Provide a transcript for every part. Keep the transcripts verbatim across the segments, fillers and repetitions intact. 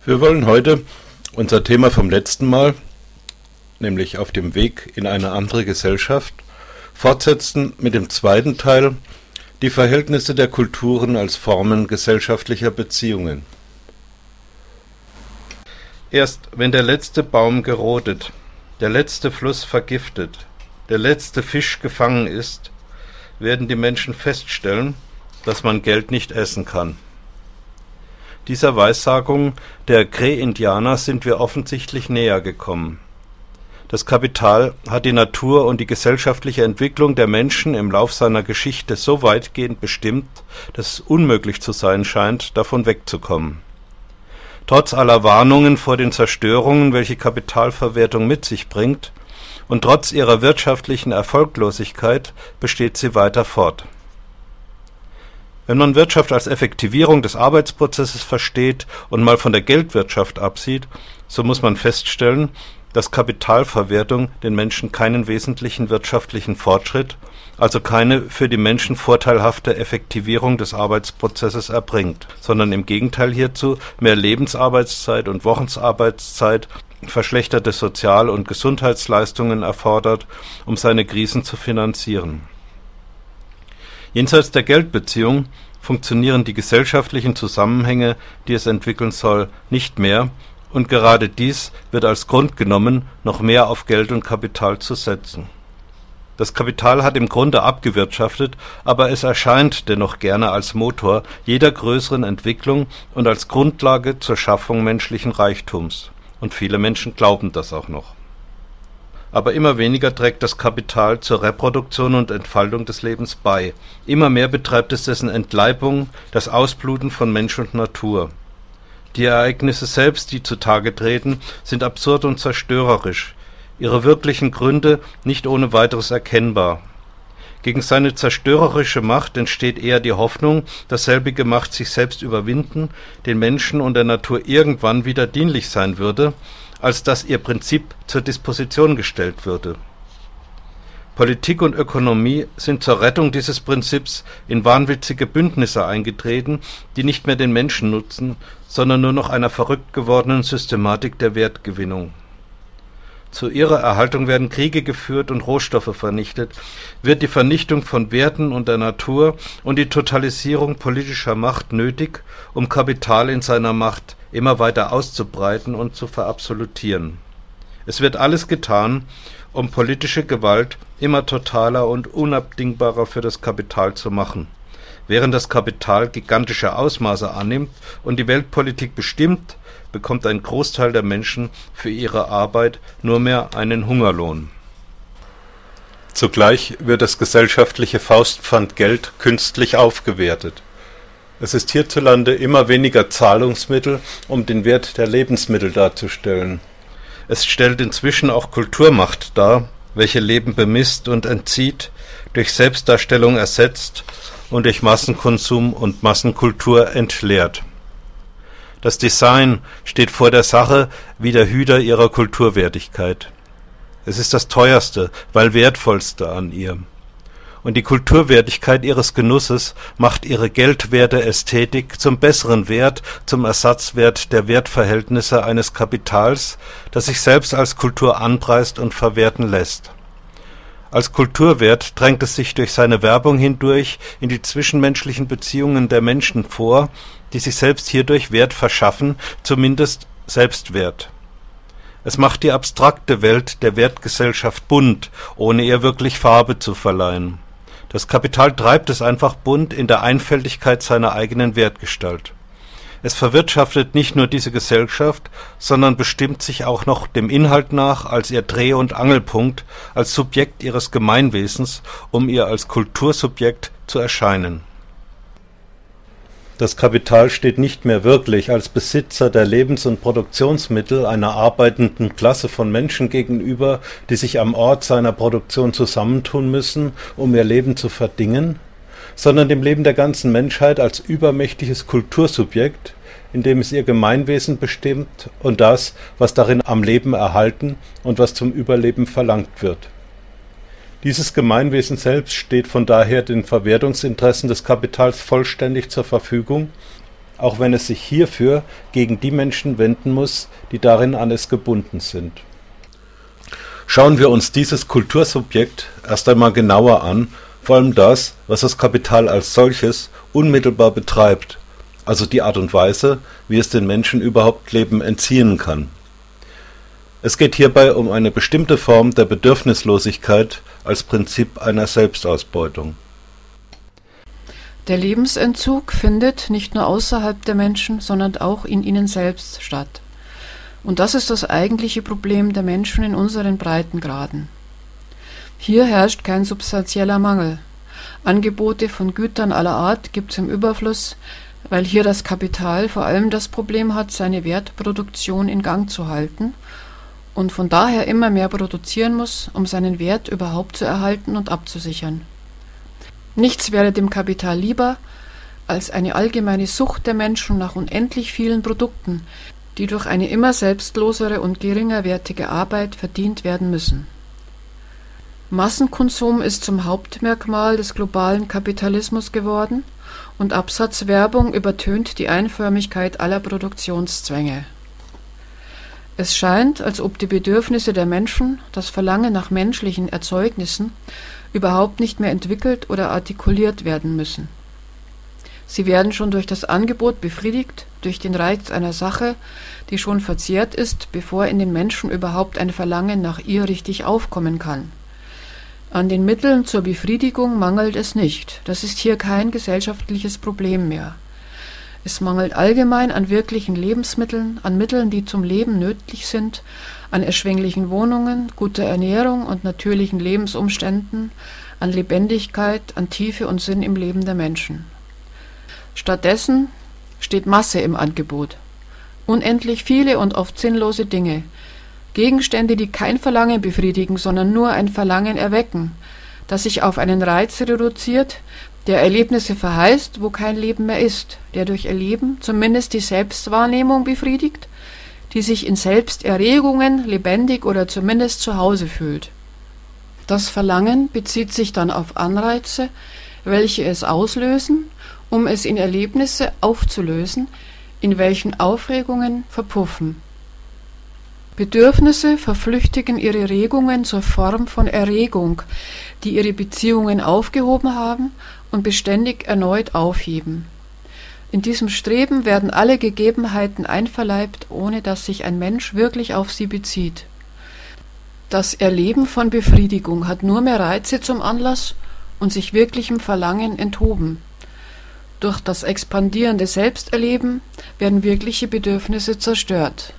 Wir wollen heute unser Thema vom letzten Mal, nämlich auf dem Weg in eine andere Gesellschaft, fortsetzen mit dem zweiten Teil, die Verhältnisse der Kulturen als Formen gesellschaftlicher Beziehungen. Erst wenn der letzte Baum gerodet, der letzte Fluss vergiftet, der letzte Fisch gefangen ist, werden die Menschen feststellen, dass man Geld nicht essen kann. Dieser Weissagung der Cree-Indianer sind wir offensichtlich näher gekommen. Das Kapital hat die Natur und die gesellschaftliche Entwicklung der Menschen im Lauf seiner Geschichte so weitgehend bestimmt, dass es unmöglich zu sein scheint, davon wegzukommen. Trotz aller Warnungen vor den Zerstörungen, welche Kapitalverwertung mit sich bringt, und trotz ihrer wirtschaftlichen Erfolglosigkeit besteht sie weiter fort. Wenn man Wirtschaft als Effektivierung des Arbeitsprozesses versteht und mal von der Geldwirtschaft absieht, so muss man feststellen, dass Kapitalverwertung den Menschen keinen wesentlichen wirtschaftlichen Fortschritt, also keine für die Menschen vorteilhafte Effektivierung des Arbeitsprozesses erbringt, sondern im Gegenteil hierzu mehr Lebensarbeitszeit und Wochenarbeitszeit, verschlechterte Sozial- und Gesundheitsleistungen erfordert, um seine Krisen zu finanzieren. Jenseits der Geldbeziehung funktionieren die gesellschaftlichen Zusammenhänge, die es entwickeln soll, nicht mehr, und gerade dies wird als Grund genommen, noch mehr auf Geld und Kapital zu setzen. Das Kapital hat im Grunde abgewirtschaftet, aber es erscheint dennoch gerne als Motor jeder größeren Entwicklung und als Grundlage zur Schaffung menschlichen Reichtums. Und viele Menschen glauben das auch noch. Aber immer weniger trägt das Kapital zur Reproduktion und Entfaltung des Lebens bei. Immer mehr betreibt es dessen Entleibung, das Ausbluten von Mensch und Natur. Die Ereignisse selbst, die zutage treten, sind absurd und zerstörerisch, ihre wirklichen Gründe nicht ohne weiteres erkennbar. Gegen seine zerstörerische Macht entsteht eher die Hoffnung, dass selbige Macht sich selbst überwinden, den Menschen und der Natur irgendwann wieder dienlich sein würde, als dass ihr Prinzip zur Disposition gestellt würde. Politik und Ökonomie sind zur Rettung dieses Prinzips in wahnwitzige Bündnisse eingetreten, die nicht mehr den Menschen nutzen, sondern nur noch einer verrückt gewordenen Systematik der Wertgewinnung. Zu ihrer Erhaltung werden Kriege geführt und Rohstoffe vernichtet, wird die Vernichtung von Werten und der Natur und die Totalisierung politischer Macht nötig, um Kapital in seiner Macht immer weiter auszubreiten und zu verabsolutieren. Es wird alles getan, um politische Gewalt immer totaler und unabdingbarer für das Kapital zu machen. Während das Kapital gigantische Ausmaße annimmt und die Weltpolitik bestimmt, bekommt ein Großteil der Menschen für ihre Arbeit nur mehr einen Hungerlohn. Zugleich wird das gesellschaftliche Faustpfand Geld künstlich aufgewertet. Es ist hierzulande immer weniger Zahlungsmittel, um den Wert der Lebensmittel darzustellen. Es stellt inzwischen auch Kulturmacht dar, welche Leben bemisst und entzieht, durch Selbstdarstellung ersetzt und durch Massenkonsum und Massenkultur entleert. Das Design steht vor der Sache wie der Hüter ihrer Kulturwertigkeit. Es ist das teuerste, weil wertvollste an ihr. Und die Kulturwertigkeit ihres Genusses macht ihre geldwerte Ästhetik zum besseren Wert, zum Ersatzwert der Wertverhältnisse eines Kapitals, das sich selbst als Kultur anpreist und verwerten lässt. Als Kulturwert drängt es sich durch seine Werbung hindurch in die zwischenmenschlichen Beziehungen der Menschen vor, die sich selbst hierdurch Wert verschaffen, zumindest Selbstwert. Es macht die abstrakte Welt der Wertgesellschaft bunt, ohne ihr wirklich Farbe zu verleihen. Das Kapital treibt es einfach bunt in der Einfältigkeit seiner eigenen Wertgestalt. Es verwirtschaftet nicht nur diese Gesellschaft, sondern bestimmt sich auch noch dem Inhalt nach als ihr Dreh- und Angelpunkt, als Subjekt ihres Gemeinwesens, um ihr als Kultursubjekt zu erscheinen. Das Kapital steht nicht mehr wirklich als Besitzer der Lebens- und Produktionsmittel einer arbeitenden Klasse von Menschen gegenüber, die sich am Ort seiner Produktion zusammentun müssen, um ihr Leben zu verdingen, sondern dem Leben der ganzen Menschheit als übermächtiges Kultursubjekt, in dem es ihr Gemeinwesen bestimmt und das, was darin am Leben erhalten und was zum Überleben verlangt wird. Dieses Gemeinwesen selbst steht von daher den Verwertungsinteressen des Kapitals vollständig zur Verfügung auch wenn es sich hierfür gegen die Menschen wenden muss, die darin an es gebunden sind. Schauen wir uns dieses Kultursubjekt erst einmal genauer an, vor allem das, was das Kapital als solches unmittelbar betreibt, also die Art und Weise, wie es den Menschen überhaupt Leben entziehen kann. Es geht hierbei um eine bestimmte Form der Bedürfnislosigkeit als Prinzip einer Selbstausbeutung. Der Lebensentzug findet nicht nur außerhalb der Menschen, sondern auch in ihnen selbst statt. Und das ist das eigentliche Problem der Menschen in unseren Breitengraden. Hier herrscht kein substanzieller Mangel. Angebote von Gütern aller Art gibt es im Überfluss, weil hier das Kapital vor allem das Problem hat, seine Wertproduktion in Gang zu halten und von daher immer mehr produzieren muss, um seinen Wert überhaupt zu erhalten und abzusichern. Nichts wäre dem Kapital lieber als eine allgemeine Sucht der Menschen nach unendlich vielen Produkten, die durch eine immer selbstlosere und geringerwertige Arbeit verdient werden müssen. Massenkonsum ist zum Hauptmerkmal des globalen Kapitalismus geworden und Absatzwerbung übertönt die Einförmigkeit aller Produktionszwänge. Es scheint, als ob die Bedürfnisse der Menschen, das Verlangen nach menschlichen Erzeugnissen, überhaupt nicht mehr entwickelt oder artikuliert werden müssen. Sie werden schon durch das Angebot befriedigt, durch den Reiz einer Sache, die schon verzehrt ist, bevor in den Menschen überhaupt ein Verlangen nach ihr richtig aufkommen kann. An den Mitteln zur Befriedigung mangelt es nicht, das ist hier kein gesellschaftliches Problem mehr. Es mangelt allgemein an wirklichen Lebensmitteln, an Mitteln, die zum Leben nötig sind, an erschwinglichen Wohnungen, guter Ernährung und natürlichen Lebensumständen, an Lebendigkeit, an Tiefe und Sinn im Leben der Menschen. Stattdessen steht Masse im Angebot. Unendlich viele und oft sinnlose Dinge. Gegenstände, die kein Verlangen befriedigen, sondern nur ein Verlangen erwecken, das sich auf einen Reiz reduziert, der Erlebnisse verheißt, wo kein Leben mehr ist, der durch Erleben zumindest die Selbstwahrnehmung befriedigt, die sich in Selbsterregungen lebendig oder zumindest zu Hause fühlt. Das Verlangen bezieht sich dann auf Anreize, welche es auslösen, um es in Erlebnisse aufzulösen, in welchen Aufregungen verpuffen. Bedürfnisse verflüchtigen ihre Regungen zur Form von Erregung, die ihre Beziehungen aufgehoben haben und beständig erneut aufheben. In diesem Streben werden alle Gegebenheiten einverleibt, ohne dass sich ein Mensch wirklich auf sie bezieht. Das Erleben von Befriedigung hat nur mehr Reize zum Anlass und sich wirklichem Verlangen enthoben. Durch das expandierende Selbsterleben werden wirkliche Bedürfnisse zerstört.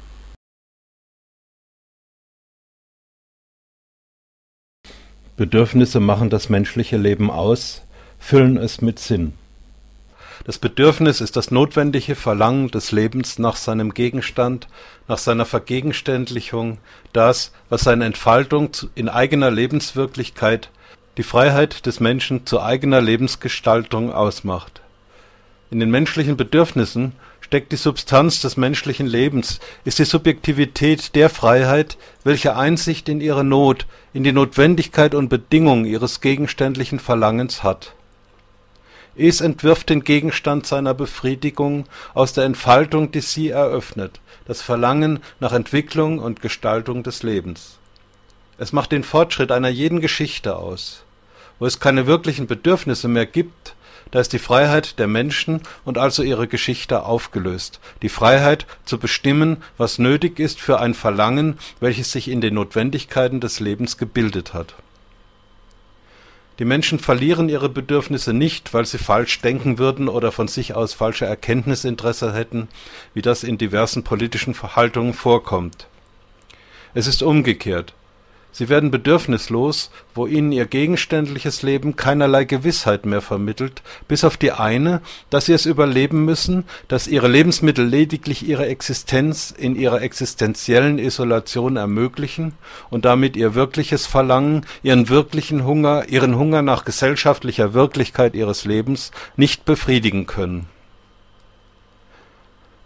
Bedürfnisse machen das menschliche Leben aus, füllen es mit Sinn. Das Bedürfnis ist das notwendige Verlangen des Lebens nach seinem Gegenstand, nach seiner Vergegenständlichung, das, was seine Entfaltung in eigener Lebenswirklichkeit, die Freiheit des Menschen zu eigener Lebensgestaltung ausmacht. In den menschlichen Bedürfnissen steckt die Substanz des menschlichen Lebens, ist die Subjektivität der Freiheit, welche Einsicht in ihre Not, in die Notwendigkeit und Bedingung ihres gegenständlichen Verlangens hat. Es entwirft den Gegenstand seiner Befriedigung aus der Entfaltung, die sie eröffnet, das Verlangen nach Entwicklung und Gestaltung des Lebens. Es macht den Fortschritt einer jeden Geschichte aus. Wo es keine wirklichen Bedürfnisse mehr gibt, da ist die Freiheit der Menschen und also ihre Geschichte aufgelöst. Die Freiheit zu bestimmen, was nötig ist für ein Verlangen, welches sich in den Notwendigkeiten des Lebens gebildet hat. Die Menschen verlieren ihre Bedürfnisse nicht, weil sie falsch denken würden oder von sich aus falsche Erkenntnisinteresse hätten, wie das in diversen politischen Verhaltungen vorkommt. Es ist umgekehrt. Sie werden bedürfnislos, wo ihnen ihr gegenständliches Leben keinerlei Gewissheit mehr vermittelt, bis auf die eine, dass sie es überleben müssen, dass ihre Lebensmittel lediglich ihre Existenz in ihrer existenziellen Isolation ermöglichen und damit ihr wirkliches Verlangen, ihren wirklichen Hunger, ihren Hunger nach gesellschaftlicher Wirklichkeit ihres Lebens nicht befriedigen können.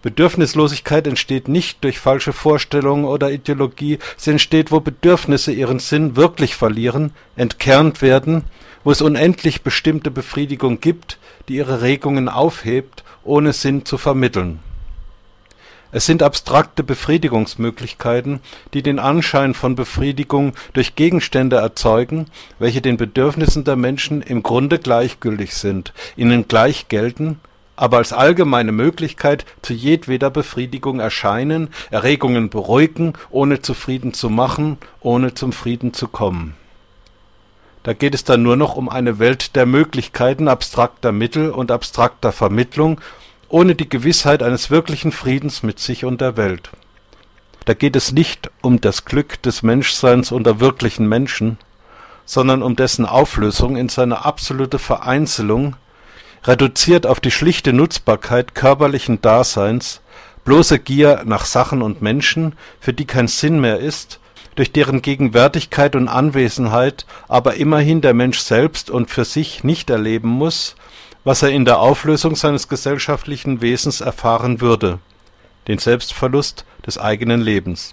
Bedürfnislosigkeit entsteht nicht durch falsche Vorstellungen oder Ideologie, sie entsteht, wo Bedürfnisse ihren Sinn wirklich verlieren, entkernt werden, wo es unendlich bestimmte Befriedigung gibt, die ihre Regungen aufhebt, ohne Sinn zu vermitteln. Es sind abstrakte Befriedigungsmöglichkeiten, die den Anschein von Befriedigung durch Gegenstände erzeugen, welche den Bedürfnissen der Menschen im Grunde gleichgültig sind, ihnen gleich gelten, aber als allgemeine Möglichkeit zu jedweder Befriedigung erscheinen, Erregungen beruhigen, ohne zufrieden zu machen, ohne zum Frieden zu kommen. Da geht es dann nur noch um eine Welt der Möglichkeiten, abstrakter Mittel und abstrakter Vermittlung, ohne die Gewissheit eines wirklichen Friedens mit sich und der Welt. Da geht es nicht um das Glück des Menschseins unter wirklichen Menschen, sondern um dessen Auflösung in seine absolute Vereinzelung, reduziert auf die schlichte Nutzbarkeit körperlichen Daseins, bloße Gier nach Sachen und Menschen, für die kein Sinn mehr ist, durch deren Gegenwärtigkeit und Anwesenheit aber immerhin der Mensch selbst und für sich nicht erleben muss, was er in der Auflösung seines gesellschaftlichen Wesens erfahren würde, den Selbstverlust des eigenen Lebens.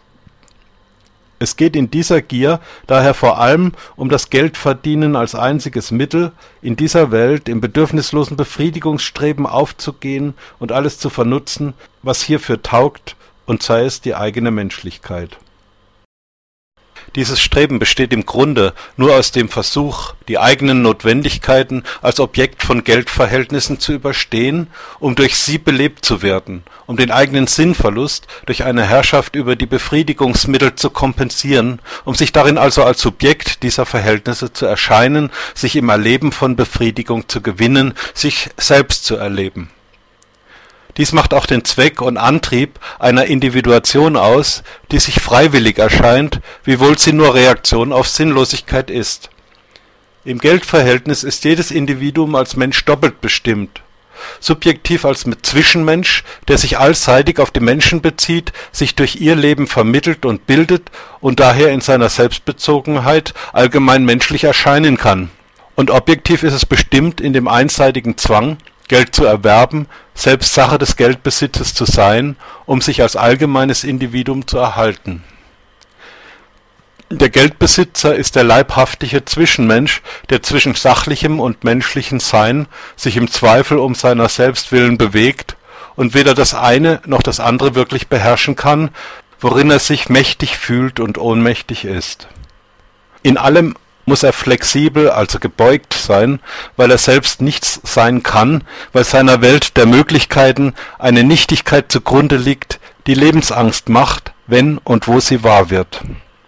Es geht in dieser Gier daher vor allem um das Geldverdienen als einziges Mittel, in dieser Welt im bedürfnislosen Befriedigungsstreben aufzugehen und alles zu vernutzen, was hierfür taugt, und sei es die eigene Menschlichkeit. Dieses Streben besteht im Grunde nur aus dem Versuch, die eigenen Notwendigkeiten als Objekt von Geldverhältnissen zu überstehen, um durch sie belebt zu werden, um den eigenen Sinnverlust durch eine Herrschaft über die Befriedigungsmittel zu kompensieren, um sich darin also als Subjekt dieser Verhältnisse zu erscheinen, sich im Erleben von Befriedigung zu gewinnen, sich selbst zu erleben. Dies macht auch den Zweck und Antrieb einer Individuation aus, die sich freiwillig erscheint, wiewohl sie nur Reaktion auf Sinnlosigkeit ist. Im Geldverhältnis ist jedes Individuum als Mensch doppelt bestimmt. Subjektiv als Zwischenmensch, der sich allseitig auf die Menschen bezieht, sich durch ihr Leben vermittelt und bildet und daher in seiner Selbstbezogenheit allgemein menschlich erscheinen kann. Und objektiv ist es bestimmt in dem einseitigen Zwang, Geld zu erwerben, selbst Sache des Geldbesitzes zu sein, um sich als allgemeines Individuum zu erhalten. Der Geldbesitzer ist der leibhaftige Zwischenmensch, der zwischen sachlichem und menschlichem Sein sich im Zweifel um seiner selbst willen bewegt und weder das eine noch das andere wirklich beherrschen kann, worin er sich mächtig fühlt und ohnmächtig ist. In allem muss er flexibel, also gebeugt sein, weil er selbst nichts sein kann, weil seiner Welt der Möglichkeiten eine Nichtigkeit zugrunde liegt, die Lebensangst macht, wenn und wo sie wahr wird.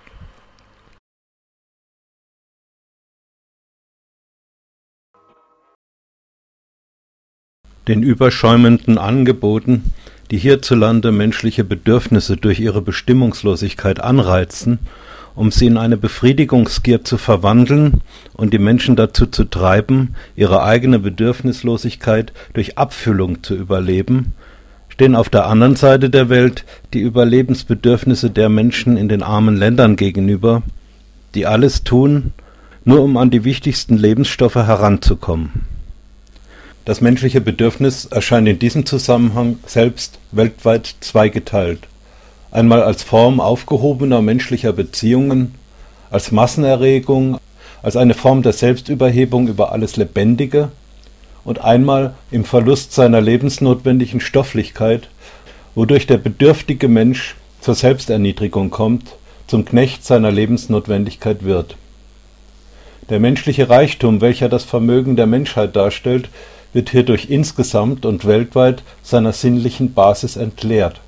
Den überschäumenden Angeboten, die hierzulande menschliche Bedürfnisse durch ihre Bestimmungslosigkeit anreizen, um sie in eine Befriedigungsgier zu verwandeln und die Menschen dazu zu treiben, ihre eigene Bedürfnislosigkeit durch Abfüllung zu überleben, stehen auf der anderen Seite der Welt die Überlebensbedürfnisse der Menschen in den armen Ländern gegenüber, die alles tun, nur um an die wichtigsten Lebensstoffe heranzukommen. Das menschliche Bedürfnis erscheint in diesem Zusammenhang selbst weltweit zweigeteilt. Einmal als Form aufgehobener menschlicher Beziehungen, als Massenerregung, als eine Form der Selbstüberhebung über alles Lebendige und einmal im Verlust seiner lebensnotwendigen Stofflichkeit, wodurch der bedürftige Mensch zur Selbsterniedrigung kommt, zum Knecht seiner Lebensnotwendigkeit wird. Der menschliche Reichtum, welcher das Vermögen der Menschheit darstellt, wird hierdurch insgesamt und weltweit seiner sinnlichen Basis entleert.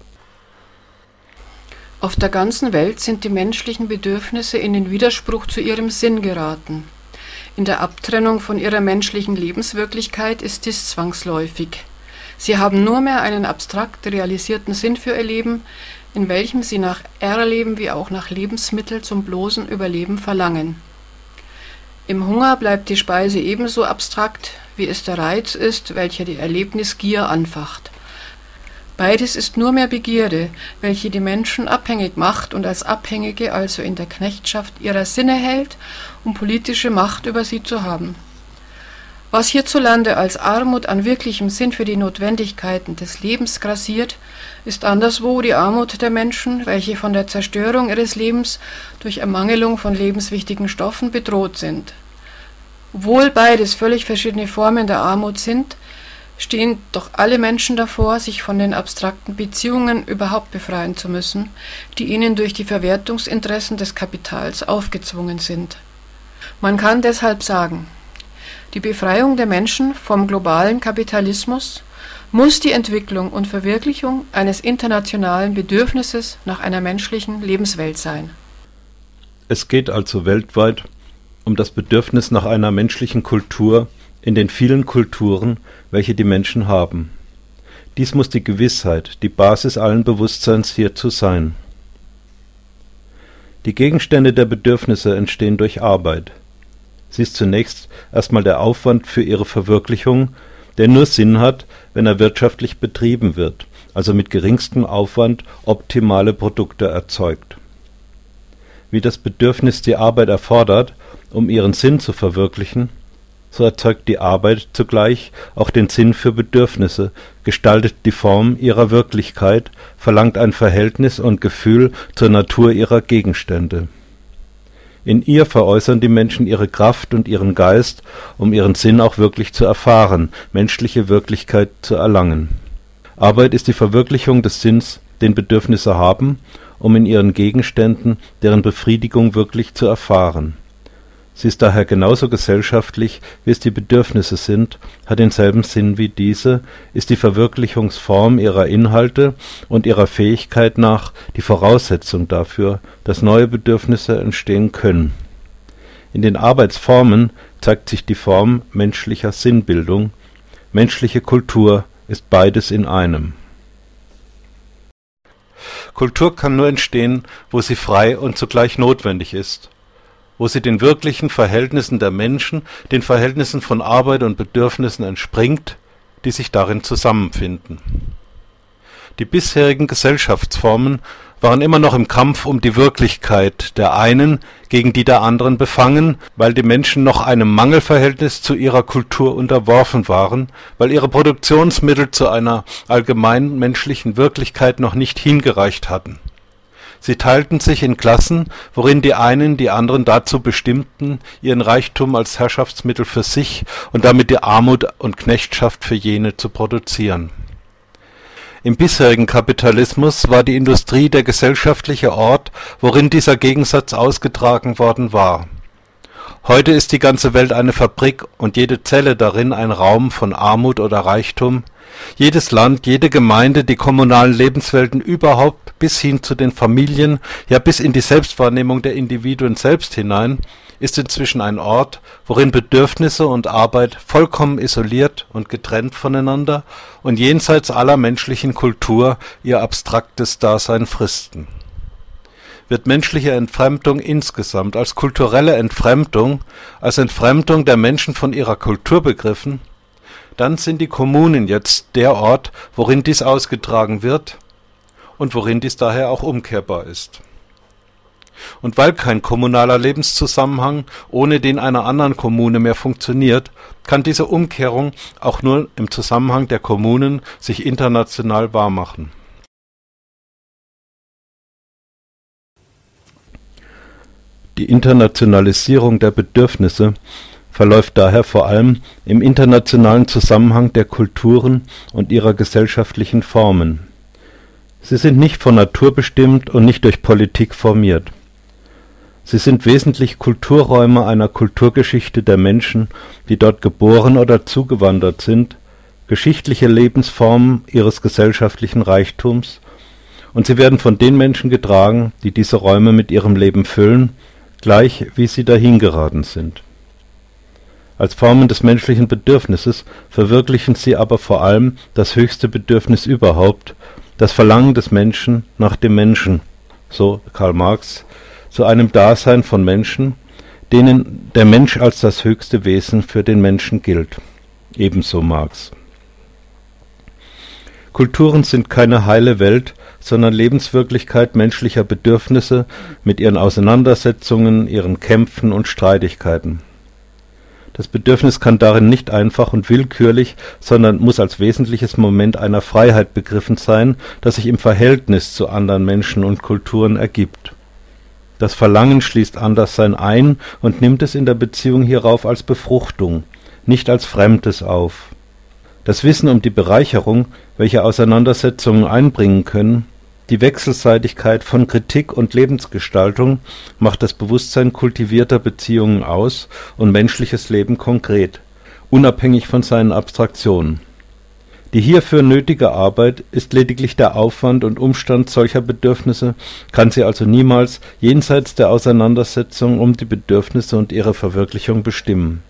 Auf der ganzen Welt sind die menschlichen Bedürfnisse in den Widerspruch zu ihrem Sinn geraten. In der Abtrennung von ihrer menschlichen Lebenswirklichkeit ist dies zwangsläufig. Sie haben nur mehr einen abstrakt realisierten Sinn für ihr Leben, in welchem sie nach Erleben wie auch nach Lebensmitteln zum bloßen Überleben verlangen. Im Hunger bleibt die Speise ebenso abstrakt, wie es der Reiz ist, welcher die Erlebnisgier anfacht. Beides ist nur mehr Begierde, welche die Menschen abhängig macht und als Abhängige also in der Knechtschaft ihrer Sinne hält, um politische Macht über sie zu haben. Was hierzulande als Armut an wirklichem Sinn für die Notwendigkeiten des Lebens grassiert, ist anderswo die Armut der Menschen, welche von der Zerstörung ihres Lebens durch Ermangelung von lebenswichtigen Stoffen bedroht sind. Obwohl beides völlig verschiedene Formen der Armut sind, stehen doch alle Menschen davor, sich von den abstrakten Beziehungen überhaupt befreien zu müssen, die ihnen durch die Verwertungsinteressen des Kapitals aufgezwungen sind. Man kann deshalb sagen, die Befreiung der Menschen vom globalen Kapitalismus muss die Entwicklung und Verwirklichung eines internationalen Bedürfnisses nach einer menschlichen Lebenswelt sein. Es geht also weltweit um das Bedürfnis nach einer menschlichen Kultur in den vielen Kulturen, welche die Menschen haben. Dies muss die Gewissheit, die Basis allen Bewusstseins hierzu sein. Die Gegenstände der Bedürfnisse entstehen durch Arbeit. Sie ist zunächst erstmal der Aufwand für ihre Verwirklichung, der nur Sinn hat, wenn er wirtschaftlich betrieben wird, also mit geringstem Aufwand optimale Produkte erzeugt. Wie das Bedürfnis die Arbeit erfordert, um ihren Sinn zu verwirklichen, so erzeugt die Arbeit zugleich auch den Sinn für Bedürfnisse, gestaltet die Form ihrer Wirklichkeit, verlangt ein Verhältnis und Gefühl zur Natur ihrer Gegenstände. In ihr veräußern die Menschen ihre Kraft und ihren Geist, um ihren Sinn auch wirklich zu erfahren, menschliche Wirklichkeit zu erlangen. Arbeit ist die Verwirklichung des Sinns, den Bedürfnisse haben, um in ihren Gegenständen deren Befriedigung wirklich zu erfahren. Sie ist daher genauso gesellschaftlich, wie es die Bedürfnisse sind, hat denselben Sinn wie diese, ist die Verwirklichungsform ihrer Inhalte und ihrer Fähigkeit nach die Voraussetzung dafür, dass neue Bedürfnisse entstehen können. In den Arbeitsformen zeigt sich die Form menschlicher Sinnbildung. Menschliche Kultur ist beides in einem. Kultur kann nur entstehen, wo sie frei und zugleich notwendig ist, wo sie den wirklichen Verhältnissen der Menschen, den Verhältnissen von Arbeit und Bedürfnissen entspringt, die sich darin zusammenfinden. Die bisherigen Gesellschaftsformen waren immer noch im Kampf um die Wirklichkeit der einen gegen die der anderen befangen, weil die Menschen noch einem Mangelverhältnis zu ihrer Kultur unterworfen waren, weil ihre Produktionsmittel zu einer allgemeinen menschlichen Wirklichkeit noch nicht hingereicht hatten. Sie teilten sich in Klassen, worin die einen die anderen dazu bestimmten, ihren Reichtum als Herrschaftsmittel für sich und damit die Armut und Knechtschaft für jene zu produzieren. Im bisherigen Kapitalismus war die Industrie der gesellschaftliche Ort, worin dieser Gegensatz ausgetragen worden war. Heute ist die ganze Welt eine Fabrik und jede Zelle darin ein Raum von Armut oder Reichtum. Jedes Land, jede Gemeinde, die kommunalen Lebenswelten überhaupt bis hin zu den Familien, ja bis in die Selbstwahrnehmung der Individuen selbst hinein, ist inzwischen ein Ort, worin Bedürfnisse und Arbeit vollkommen isoliert und getrennt voneinander und jenseits aller menschlichen Kultur ihr abstraktes Dasein fristen. Wird menschliche Entfremdung insgesamt als kulturelle Entfremdung, als Entfremdung der Menschen von ihrer Kultur begriffen, dann sind die Kommunen jetzt der Ort, worin dies ausgetragen wird und worin dies daher auch umkehrbar ist. Und weil kein kommunaler Lebenszusammenhang ohne den einer anderen Kommune mehr funktioniert, kann diese Umkehrung auch nur im Zusammenhang der Kommunen sich international wahrmachen. Die Internationalisierung der Bedürfnisse verläuft daher vor allem im internationalen Zusammenhang der Kulturen und ihrer gesellschaftlichen Formen. Sie sind nicht von Natur bestimmt und nicht durch Politik formiert. Sie sind wesentlich Kulturräume einer Kulturgeschichte der Menschen, die dort geboren oder zugewandert sind, geschichtliche Lebensformen ihres gesellschaftlichen Reichtums, und sie werden von den Menschen getragen, die diese Räume mit ihrem Leben füllen, gleich wie sie dahingeraten sind. Als Formen des menschlichen Bedürfnisses verwirklichen sie aber vor allem das höchste Bedürfnis überhaupt, das Verlangen des Menschen nach dem Menschen, so Karl Marx, zu einem Dasein von Menschen, denen der Mensch als das höchste Wesen für den Menschen gilt. Ebenso Marx. Kulturen sind keine heile Welt, sondern Lebenswirklichkeit menschlicher Bedürfnisse mit ihren Auseinandersetzungen, ihren Kämpfen und Streitigkeiten. Das Bedürfnis kann darin nicht einfach und willkürlich, sondern muss als wesentliches Moment einer Freiheit begriffen sein, das sich im Verhältnis zu anderen Menschen und Kulturen ergibt. Das Verlangen schließt Anderssein ein und nimmt es in der Beziehung hierauf als Befruchtung, nicht als Fremdes auf. Das Wissen um die Bereicherung, welche Auseinandersetzungen einbringen können, die Wechselseitigkeit von Kritik und Lebensgestaltung macht das Bewusstsein kultivierter Beziehungen aus und menschliches Leben konkret, unabhängig von seinen Abstraktionen. Die hierfür nötige Arbeit ist lediglich der Aufwand und Umstand solcher Bedürfnisse, kann sie also niemals jenseits der Auseinandersetzung um die Bedürfnisse und ihre Verwirklichung bestimmen.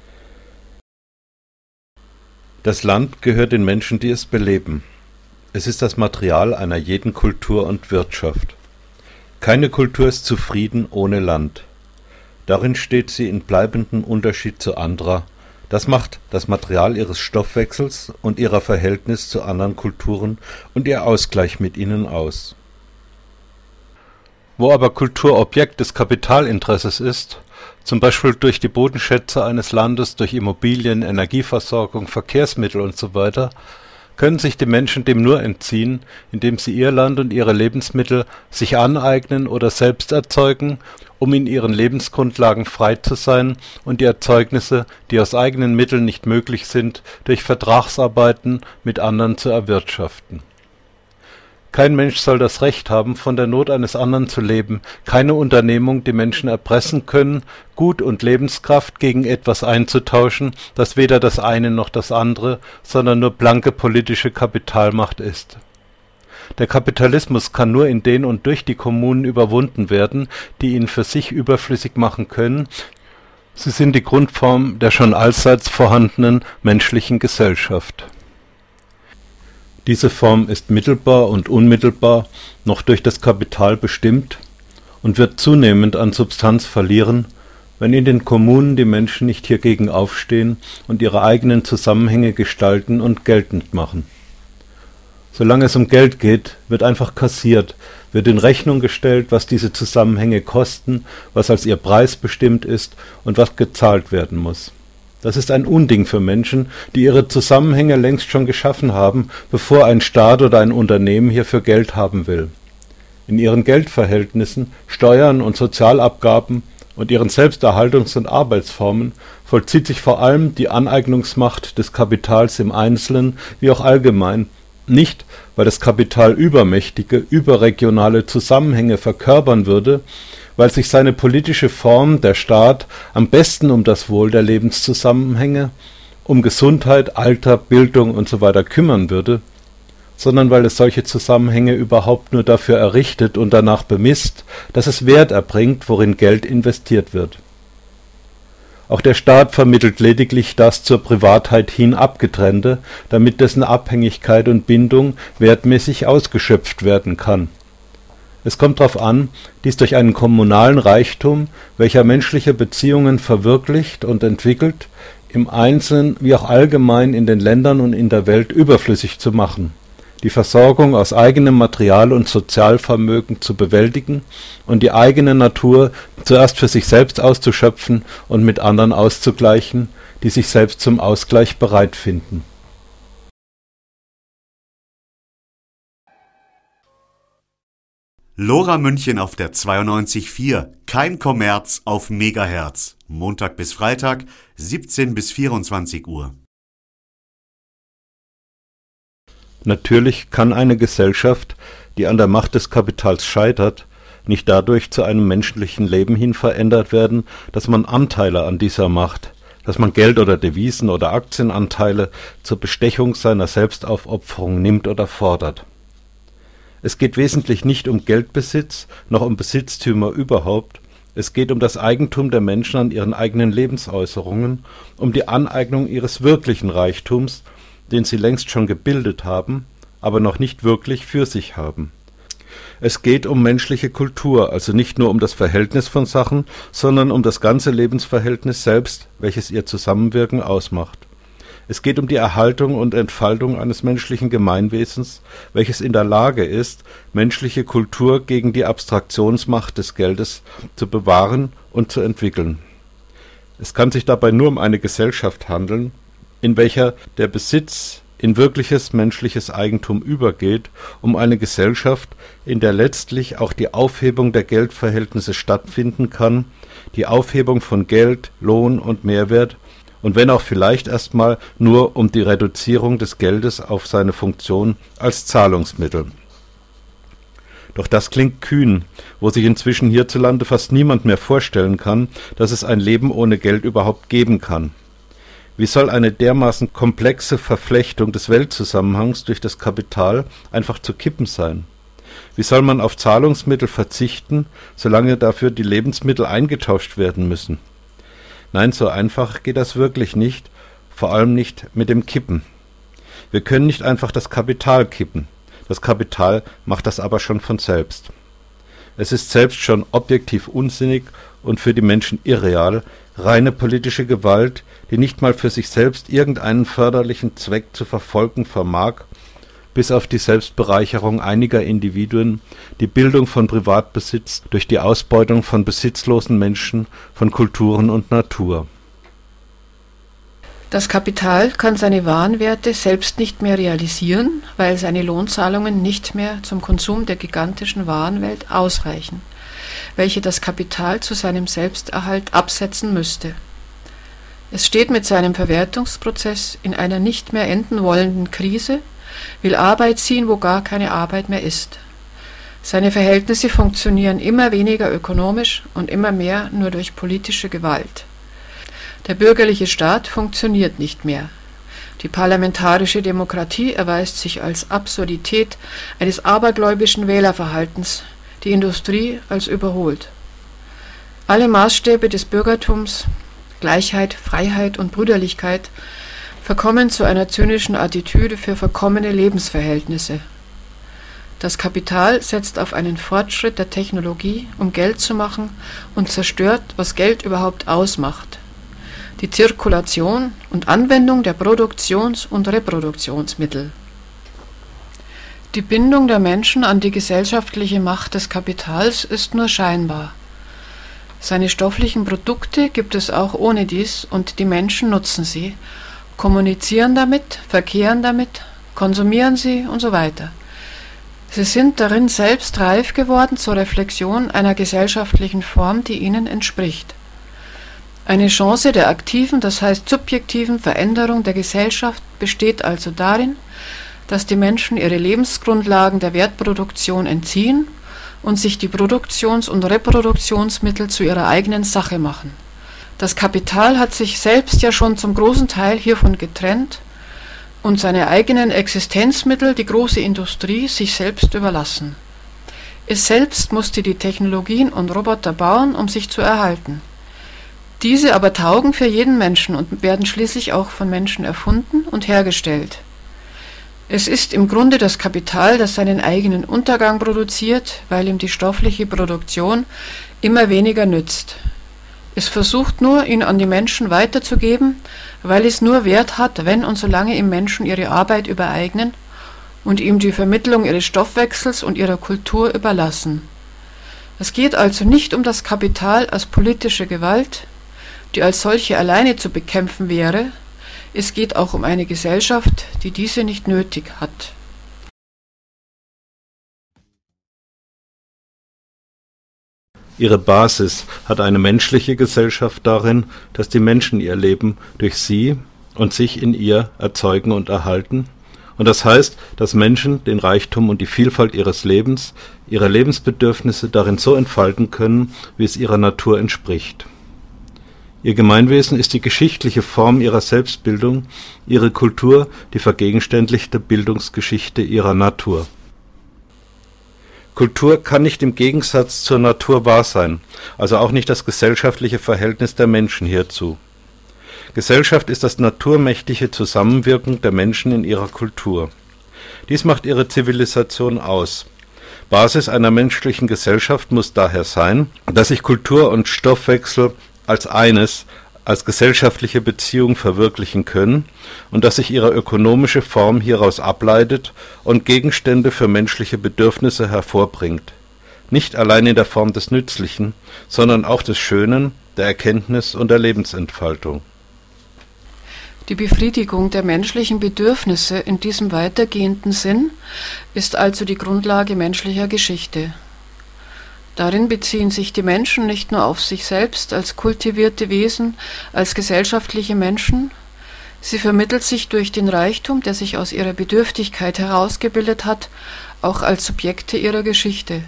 Das Land gehört den Menschen, die es beleben. Es ist das Material einer jeden Kultur und Wirtschaft. Keine Kultur ist zufrieden ohne Land. Darin steht sie in bleibendem Unterschied zu anderer. Das macht das Material ihres Stoffwechsels und ihrer Verhältnis zu anderen Kulturen und ihr Ausgleich mit ihnen aus. Wo aber Kultur Objekt des Kapitalinteresses ist, zum Beispiel durch die Bodenschätze eines Landes, durch Immobilien, Energieversorgung, Verkehrsmittel usw., können sich die Menschen dem nur entziehen, indem sie ihr Land und ihre Lebensmittel sich aneignen oder selbst erzeugen, um in ihren Lebensgrundlagen frei zu sein und die Erzeugnisse, die aus eigenen Mitteln nicht möglich sind, durch Vertragsarbeiten mit anderen zu erwirtschaften. Kein Mensch soll das Recht haben, von der Not eines anderen zu leben, keine Unternehmung die Menschen erpressen können, Gut und Lebenskraft gegen etwas einzutauschen, das weder das eine noch das andere, sondern nur blanke politische Kapitalmacht ist. Der Kapitalismus kann nur in den und durch die Kommunen überwunden werden, die ihn für sich überflüssig machen können. Sie sind die Grundform der schon allseits vorhandenen menschlichen Gesellschaft. Diese Form ist mittelbar und unmittelbar noch durch das Kapital bestimmt und wird zunehmend an Substanz verlieren, wenn in den Kommunen die Menschen nicht hiergegen aufstehen und ihre eigenen Zusammenhänge gestalten und geltend machen. Solange es um Geld geht, wird einfach kassiert, wird in Rechnung gestellt, was diese Zusammenhänge kosten, was als ihr Preis bestimmt ist und was gezahlt werden muss. Das ist ein Unding für Menschen, die ihre Zusammenhänge längst schon geschaffen haben, bevor ein Staat oder ein Unternehmen hierfür Geld haben will. In ihren Geldverhältnissen, Steuern und Sozialabgaben und ihren Selbsterhaltungs- und Arbeitsformen vollzieht sich vor allem die Aneignungsmacht des Kapitals im Einzelnen wie auch allgemein, nicht, weil das Kapital übermächtige, überregionale Zusammenhänge verkörpern würde, weil sich seine politische Form, der Staat, am besten um das Wohl der Lebenszusammenhänge, um Gesundheit, Alter, Bildung usw. kümmern würde, sondern weil es solche Zusammenhänge überhaupt nur dafür errichtet und danach bemisst, dass es Wert erbringt, worin Geld investiert wird. Auch der Staat vermittelt lediglich das zur Privatheit hin Abgetrennte, damit dessen Abhängigkeit und Bindung wertmäßig ausgeschöpft werden kann. Es kommt darauf an, dies durch einen kommunalen Reichtum, welcher menschliche Beziehungen verwirklicht und entwickelt, im Einzelnen wie auch allgemein in den Ländern und in der Welt überflüssig zu machen, die Versorgung aus eigenem Material und Sozialvermögen zu bewältigen und die eigene Natur zuerst für sich selbst auszuschöpfen und mit anderen auszugleichen, die sich selbst zum Ausgleich bereit finden. Lora München auf der zweiundneunzig Komma vier, kein Kommerz auf Megahertz, Montag bis Freitag, siebzehn bis vierundzwanzig Uhr. Natürlich kann eine Gesellschaft, die an der Macht des Kapitals scheitert, nicht dadurch zu einem menschlichen Leben hin verändert werden, dass man Anteile an dieser Macht, dass man Geld oder Devisen oder Aktienanteile zur Bestechung seiner Selbstaufopferung nimmt oder fordert. Es geht wesentlich nicht um Geldbesitz, noch um Besitztümer überhaupt. Es geht um das Eigentum der Menschen an ihren eigenen Lebensäußerungen, um die Aneignung ihres wirklichen Reichtums, den sie längst schon gebildet haben, aber noch nicht wirklich für sich haben. Es geht um menschliche Kultur, also nicht nur um das Verhältnis von Sachen, sondern um das ganze Lebensverhältnis selbst, welches ihr Zusammenwirken ausmacht. Es geht um die Erhaltung und Entfaltung eines menschlichen Gemeinwesens, welches in der Lage ist, menschliche Kultur gegen die Abstraktionsmacht des Geldes zu bewahren und zu entwickeln. Es kann sich dabei nur um eine Gesellschaft handeln, in welcher der Besitz in wirkliches menschliches Eigentum übergeht, um eine Gesellschaft, in der letztlich auch die Aufhebung der Geldverhältnisse stattfinden kann, die Aufhebung von Geld, Lohn und Mehrwert, und wenn auch vielleicht erstmal nur um die Reduzierung des Geldes auf seine Funktion als Zahlungsmittel. Doch das klingt kühn, wo sich inzwischen hierzulande fast niemand mehr vorstellen kann, dass es ein Leben ohne Geld überhaupt geben kann. Wie soll eine dermaßen komplexe Verflechtung des Weltzusammenhangs durch das Kapital einfach zu kippen sein? Wie soll man auf Zahlungsmittel verzichten, solange dafür die Lebensmittel eingetauscht werden müssen? Nein, so einfach geht das wirklich nicht, vor allem nicht mit dem Kippen. Wir können nicht einfach das Kapital kippen. Das Kapital macht das aber schon von selbst. Es ist selbst schon objektiv unsinnig und für die Menschen irreal, reine politische Gewalt, die nicht mal für sich selbst irgendeinen förderlichen Zweck zu verfolgen vermag, bis auf die Selbstbereicherung einiger Individuen, die Bildung von Privatbesitz durch die Ausbeutung von besitzlosen Menschen, von Kulturen und Natur. Das Kapital kann seine Warenwerte selbst nicht mehr realisieren, weil seine Lohnzahlungen nicht mehr zum Konsum der gigantischen Warenwelt ausreichen, welche das Kapital zu seinem Selbsterhalt absetzen müsste. Es steht mit seinem Verwertungsprozess in einer nicht mehr enden wollenden Krise, will Arbeit ziehen, wo gar keine Arbeit mehr ist. Seine Verhältnisse funktionieren immer weniger ökonomisch und immer mehr nur durch politische Gewalt. Der bürgerliche Staat funktioniert nicht mehr. Die parlamentarische Demokratie erweist sich als Absurdität eines abergläubischen Wählerverhaltens, die Industrie als überholt. Alle Maßstäbe des Bürgertums, Gleichheit, Freiheit und Brüderlichkeit, verkommen zu einer zynischen Attitüde für verkommene Lebensverhältnisse. Das Kapital setzt auf einen Fortschritt der Technologie, um Geld zu machen, und zerstört, was Geld überhaupt ausmacht: die Zirkulation und Anwendung der Produktions- und Reproduktionsmittel. Die Bindung der Menschen an die gesellschaftliche Macht des Kapitals ist nur scheinbar. Seine stofflichen Produkte gibt es auch ohne dies, und die Menschen nutzen sie, kommunizieren damit, verkehren damit, konsumieren sie und so weiter. Sie sind darin selbst reif geworden zur Reflexion einer gesellschaftlichen Form, die ihnen entspricht. Eine Chance der aktiven, das heißt subjektiven Veränderung der Gesellschaft besteht also darin, dass die Menschen ihre Lebensgrundlagen der Wertproduktion entziehen und sich die Produktions- und Reproduktionsmittel zu ihrer eigenen Sache machen. Das Kapital hat sich selbst ja schon zum großen Teil hiervon getrennt und seine eigenen Existenzmittel, die große Industrie, sich selbst überlassen. Es selbst musste die Technologien und Roboter bauen, um sich zu erhalten. Diese aber taugen für jeden Menschen und werden schließlich auch von Menschen erfunden und hergestellt. Es ist im Grunde das Kapital, das seinen eigenen Untergang produziert, weil ihm die stoffliche Produktion immer weniger nützt. Es versucht nur, ihn an die Menschen weiterzugeben, weil es nur Wert hat, wenn und solange ihm Menschen ihre Arbeit übereignen und ihm die Vermittlung ihres Stoffwechsels und ihrer Kultur überlassen. Es geht also nicht um das Kapital als politische Gewalt, die als solche alleine zu bekämpfen wäre. Es geht auch um eine Gesellschaft, die diese nicht nötig hat. Ihre Basis hat eine menschliche Gesellschaft darin, dass die Menschen ihr Leben durch sie und sich in ihr erzeugen und erhalten. Und das heißt, dass Menschen den Reichtum und die Vielfalt ihres Lebens, ihre Lebensbedürfnisse darin so entfalten können, wie es ihrer Natur entspricht. Ihr Gemeinwesen ist die geschichtliche Form ihrer Selbstbildung, ihre Kultur die vergegenständlichte Bildungsgeschichte ihrer Natur. Kultur kann nicht im Gegensatz zur Natur wahr sein, also auch nicht das gesellschaftliche Verhältnis der Menschen hierzu. Gesellschaft ist das naturmächtige Zusammenwirken der Menschen in ihrer Kultur. Dies macht ihre Zivilisation aus. Basis einer menschlichen Gesellschaft muss daher sein, dass sich Kultur und Stoffwechsel als eines, als gesellschaftliche Beziehung verwirklichen können und dass sich ihre ökonomische Form hieraus ableitet und Gegenstände für menschliche Bedürfnisse hervorbringt. Nicht allein in der Form des Nützlichen, sondern auch des Schönen, der Erkenntnis und der Lebensentfaltung. Die Befriedigung der menschlichen Bedürfnisse in diesem weitergehenden Sinn ist also die Grundlage menschlicher Geschichte. Darin beziehen sich die Menschen nicht nur auf sich selbst als kultivierte Wesen, als gesellschaftliche Menschen, sie vermittelt sich durch den Reichtum, der sich aus ihrer Bedürftigkeit herausgebildet hat, auch als Subjekte ihrer Geschichte.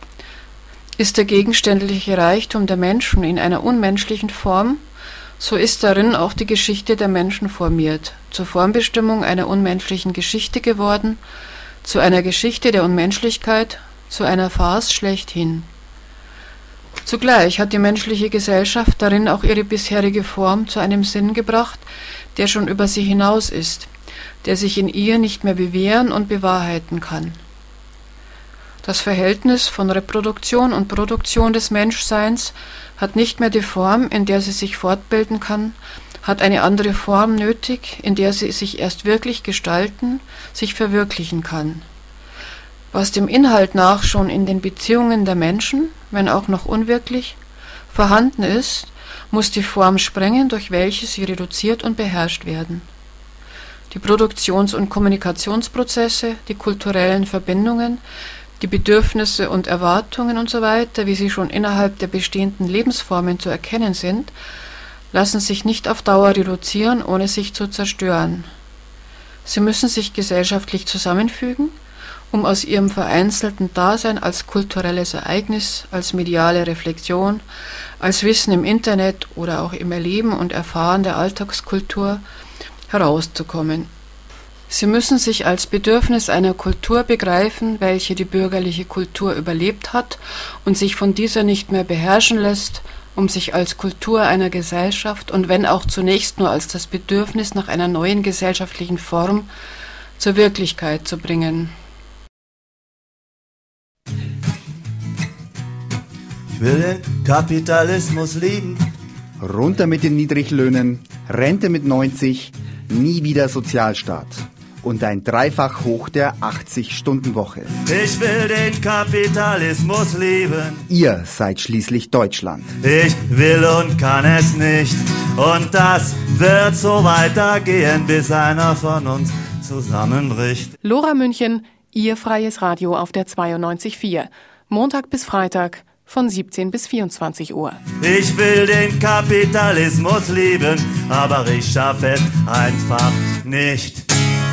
Ist der gegenständliche Reichtum der Menschen in einer unmenschlichen Form, so ist darin auch die Geschichte der Menschen formiert, zur Formbestimmung einer unmenschlichen Geschichte geworden, zu einer Geschichte der Unmenschlichkeit, zu einer Farce schlechthin. Zugleich hat die menschliche Gesellschaft darin auch ihre bisherige Form zu einem Sinn gebracht, der schon über sie hinaus ist, der sich in ihr nicht mehr bewähren und bewahrheiten kann. Das Verhältnis von Reproduktion und Produktion des Menschseins hat nicht mehr die Form, in der sie sich fortbilden kann, hat eine andere Form nötig, in der sie sich erst wirklich gestalten, sich verwirklichen kann. Was dem Inhalt nach schon in den Beziehungen der Menschen, wenn auch noch unwirklich, vorhanden ist, muss die Form sprengen, durch welche sie reduziert und beherrscht werden. Die Produktions- und Kommunikationsprozesse, die kulturellen Verbindungen, die Bedürfnisse und Erwartungen usw., wie sie schon innerhalb der bestehenden Lebensformen zu erkennen sind, lassen sich nicht auf Dauer reduzieren, ohne sich zu zerstören. Sie müssen sich gesellschaftlich zusammenfügen, um aus ihrem vereinzelten Dasein als kulturelles Ereignis, als mediale Reflexion, als Wissen im Internet oder auch im Erleben und Erfahren der Alltagskultur herauszukommen. Sie müssen sich als Bedürfnis einer Kultur begreifen, welche die bürgerliche Kultur überlebt hat und sich von dieser nicht mehr beherrschen lässt, um sich als Kultur einer Gesellschaft und wenn auch zunächst nur als das Bedürfnis nach einer neuen gesellschaftlichen Form zur Wirklichkeit zu bringen. Ich will den Kapitalismus lieben. Runter mit den Niedriglöhnen, Rente mit neunzig, nie wieder Sozialstaat. Und ein Dreifach hoch der achtzig-Stunden-Woche. Ich will den Kapitalismus lieben. Ihr seid schließlich Deutschland. Ich will und kann es nicht. Und das wird so weitergehen, bis einer von uns zusammenbricht. Lora München, Ihr freies Radio auf der zweiundneunzig Komma vier. Montag bis Freitag von siebzehn bis vierundzwanzig Uhr. Ich will den Kapitalismus lieben, aber ich schaffe es einfach nicht.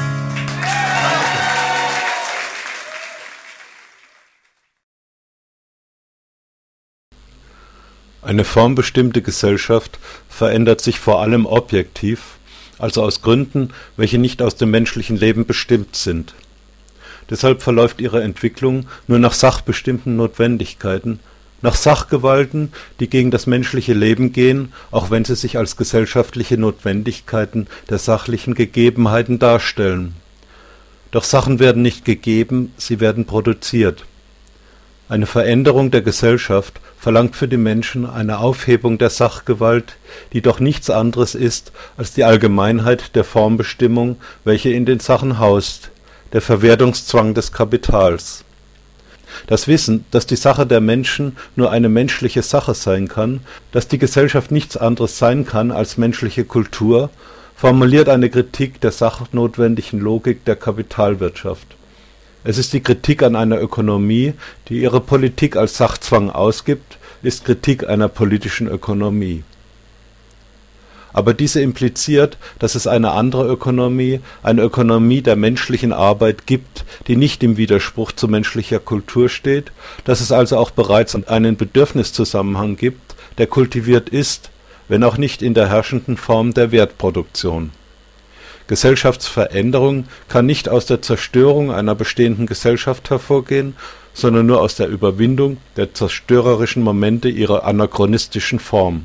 Eine formbestimmte Gesellschaft verändert sich vor allem objektiv, also aus Gründen, welche nicht aus dem menschlichen Leben bestimmt sind. Deshalb verläuft ihre Entwicklung nur nach sachbestimmten Notwendigkeiten, nach Sachgewalten, die gegen das menschliche Leben gehen, auch wenn sie sich als gesellschaftliche Notwendigkeiten der sachlichen Gegebenheiten darstellen. Doch Sachen werden nicht gegeben, sie werden produziert. Eine Veränderung der Gesellschaft verlangt für die Menschen eine Aufhebung der Sachgewalt, die doch nichts anderes ist als die Allgemeinheit der Formbestimmung, welche in den Sachen haust, der Verwertungszwang des Kapitals. Das Wissen, dass die Sache der Menschen nur eine menschliche Sache sein kann, dass die Gesellschaft nichts anderes sein kann als menschliche Kultur, formuliert eine Kritik der sachnotwendigen Logik der Kapitalwirtschaft. Es ist die Kritik an einer Ökonomie, die ihre Politik als Sachzwang ausgibt, ist Kritik einer politischen Ökonomie. Aber diese impliziert, dass es eine andere Ökonomie, eine Ökonomie der menschlichen Arbeit gibt, die nicht im Widerspruch zu menschlicher Kultur steht, dass es also auch bereits einen Bedürfniszusammenhang gibt, der kultiviert ist, wenn auch nicht in der herrschenden Form der Wertproduktion. Gesellschaftsveränderung kann nicht aus der Zerstörung einer bestehenden Gesellschaft hervorgehen, sondern nur aus der Überwindung der zerstörerischen Momente ihrer anachronistischen Form.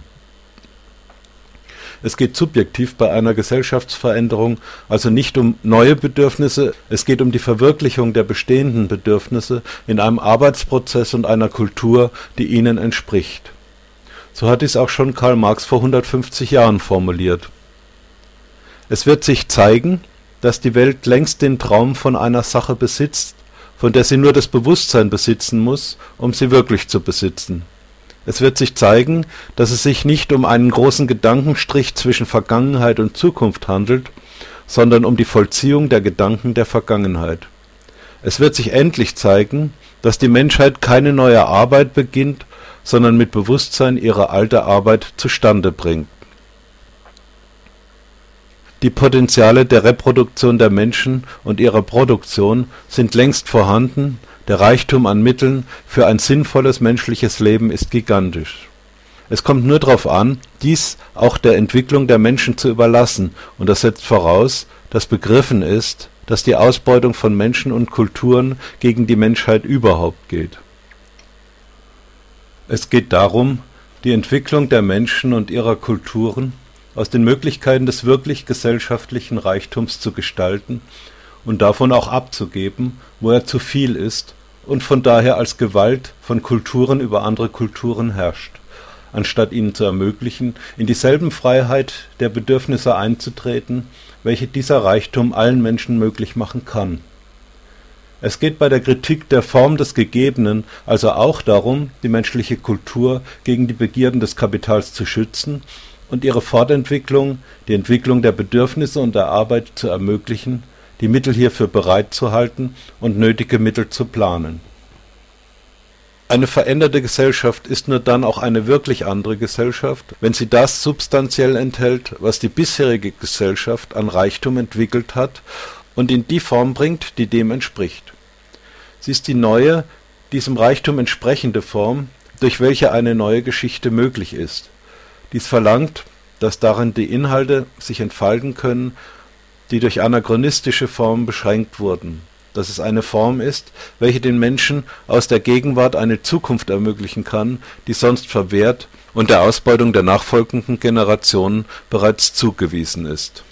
Es geht subjektiv bei einer Gesellschaftsveränderung also nicht um neue Bedürfnisse, es geht um die Verwirklichung der bestehenden Bedürfnisse in einem Arbeitsprozess und einer Kultur, die ihnen entspricht. So hat dies auch schon Karl Marx vor hundertfünfzig Jahren formuliert. Es wird sich zeigen, dass die Welt längst den Traum von einer Sache besitzt, von der sie nur das Bewusstsein besitzen muss, um sie wirklich zu besitzen. Es wird sich zeigen, dass es sich nicht um einen großen Gedankenstrich zwischen Vergangenheit und Zukunft handelt, sondern um die Vollziehung der Gedanken der Vergangenheit. Es wird sich endlich zeigen, dass die Menschheit keine neue Arbeit beginnt, sondern mit Bewusstsein ihre alte Arbeit zustande bringt. Die Potenziale der Reproduktion der Menschen und ihrer Produktion sind längst vorhanden, der Reichtum an Mitteln für ein sinnvolles menschliches Leben ist gigantisch. Es kommt nur darauf an, dies auch der Entwicklung der Menschen zu überlassen, und das setzt voraus, dass begriffen ist, dass die Ausbeutung von Menschen und Kulturen gegen die Menschheit überhaupt geht. Es geht darum, die Entwicklung der Menschen und ihrer Kulturen aus den Möglichkeiten des wirklich gesellschaftlichen Reichtums zu gestalten und davon auch abzugeben, wo er zu viel ist und von daher als Gewalt von Kulturen über andere Kulturen herrscht, anstatt ihnen zu ermöglichen, in dieselben Freiheit der Bedürfnisse einzutreten, welche dieser Reichtum allen Menschen möglich machen kann. Es geht bei der Kritik der Form des Gegebenen also auch darum, die menschliche Kultur gegen die Begierden des Kapitals zu schützen und ihre Fortentwicklung, die Entwicklung der Bedürfnisse und der Arbeit zu ermöglichen, die Mittel hierfür bereitzuhalten und nötige Mittel zu planen. Eine veränderte Gesellschaft ist nur dann auch eine wirklich andere Gesellschaft, wenn sie das substanziell enthält, was die bisherige Gesellschaft an Reichtum entwickelt hat und in die Form bringt, die dem entspricht. Sie ist die neue, diesem Reichtum entsprechende Form, durch welche eine neue Geschichte möglich ist. Dies verlangt, dass darin die Inhalte sich entfalten können, die durch anachronistische Formen beschränkt wurden, dass es eine Form ist, welche den Menschen aus der Gegenwart eine Zukunft ermöglichen kann, die sonst verwehrt und der Ausbeutung der nachfolgenden Generationen bereits zugewiesen ist.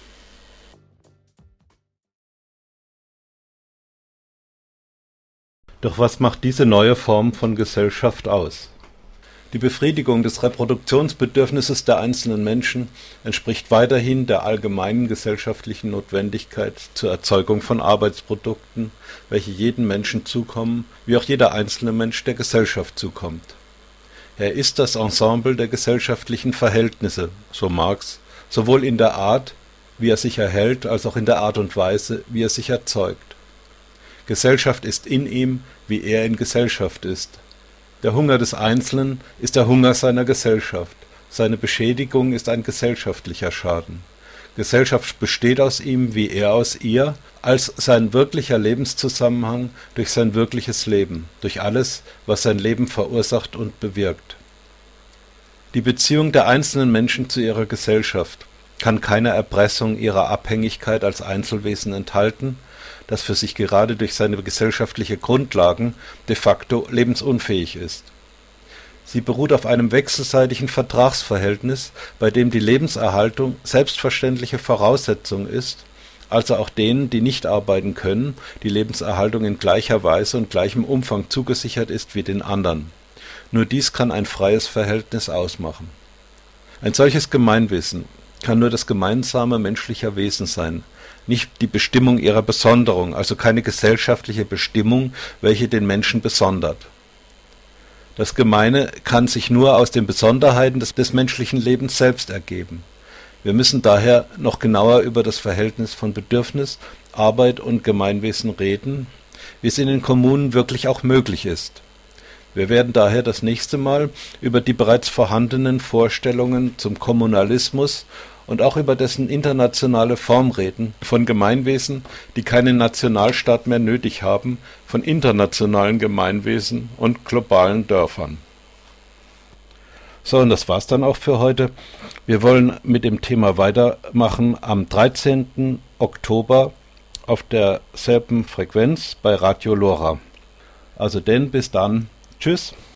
Doch was macht diese neue Form von Gesellschaft aus? Die Befriedigung des Reproduktionsbedürfnisses der einzelnen Menschen entspricht weiterhin der allgemeinen gesellschaftlichen Notwendigkeit zur Erzeugung von Arbeitsprodukten, welche jedem Menschen zukommen, wie auch jeder einzelne Mensch der Gesellschaft zukommt. Er ist das Ensemble der gesellschaftlichen Verhältnisse, so Marx, sowohl in der Art, wie er sich erhält, als auch in der Art und Weise, wie er sich erzeugt. Gesellschaft ist in ihm, wie er in Gesellschaft ist. Der Hunger des Einzelnen ist der Hunger seiner Gesellschaft. Seine Beschädigung ist ein gesellschaftlicher Schaden. Gesellschaft besteht aus ihm, wie er aus ihr, als sein wirklicher Lebenszusammenhang durch sein wirkliches Leben, durch alles, was sein Leben verursacht und bewirkt. Die Beziehung der einzelnen Menschen zu ihrer Gesellschaft kann keine Erpressung ihrer Abhängigkeit als Einzelwesen enthalten, das für sich gerade durch seine gesellschaftliche Grundlagen de facto lebensunfähig ist. Sie beruht auf einem wechselseitigen Vertragsverhältnis, bei dem die Lebenserhaltung selbstverständliche Voraussetzung ist, also auch denen, die nicht arbeiten können, die Lebenserhaltung in gleicher Weise und gleichem Umfang zugesichert ist wie den anderen. Nur dies kann ein freies Verhältnis ausmachen. Ein solches Gemeinwesen kann nur das Gemeinsame menschlicher Wesen sein, nicht die Bestimmung ihrer Besonderung, also keine gesellschaftliche Bestimmung, welche den Menschen besondert. Das Gemeine kann sich nur aus den Besonderheiten des, des menschlichen Lebens selbst ergeben. Wir müssen daher noch genauer über das Verhältnis von Bedürfnis, Arbeit und Gemeinwesen reden, wie es in den Kommunen wirklich auch möglich ist. Wir werden daher das nächste Mal über die bereits vorhandenen Vorstellungen zum Kommunalismus und auch über dessen internationale Form reden, von Gemeinwesen, die keinen Nationalstaat mehr nötig haben, von internationalen Gemeinwesen und globalen Dörfern. So, und das war's dann auch für heute. Wir wollen mit dem Thema weitermachen am dreizehnten Oktober auf derselben Frequenz bei Radio Lora. Also denn, bis dann. Tschüss.